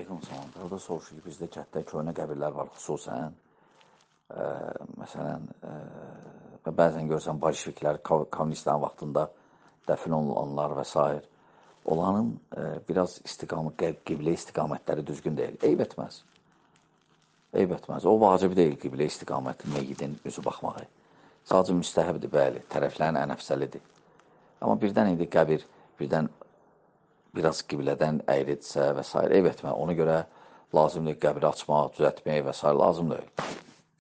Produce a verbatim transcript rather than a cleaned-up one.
Aleyküm salam. Burada soruşur ki, bizdə kənddə köhnə qəbirlər var, xüsusən. Ə, məsələn, ə, bəzən görsən, bolşeviklər, kommunistlərin vaxtında dəfn olunanlar və s. Onların ə, biraz istiqamət, qiblə istiqamətləri düzgün deyil. Eyb etməz. Eyb etməz. O vacib deyil qiblə istiqaməti, meyyidin üzü baxmağı. Sadəcə müstəhəbdir, bəli, tərəflərin ən əfsəlidir. Amma birdən indi qəbir, birdən biraz qiblədən əyridirsə və s. eyb etmə. Ona görə lazımdır qəbri açmaq, düzətmək və s. lazım deyil.